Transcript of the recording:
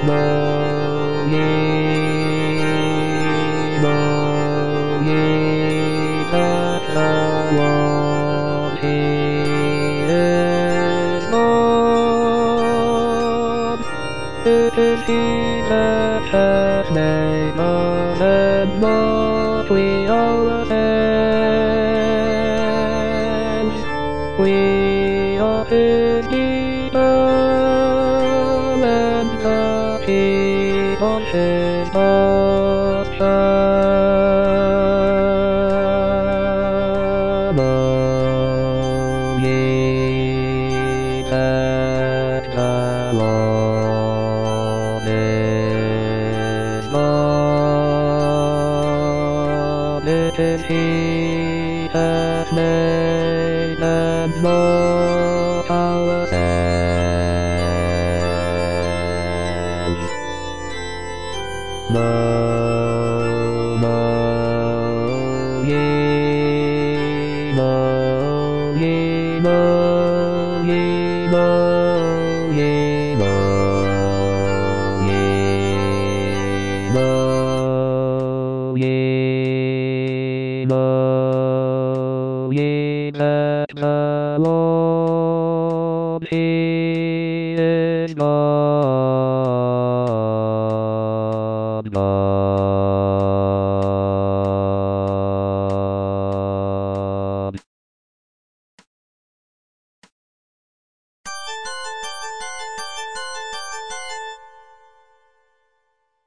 Mo ye, mo ye, that the world is born. It is he that hath made us, and what we all ascend. We are his people, and the sheep of his pasture. Know ye that the Lord is God. It is he hath made, and not ourselves.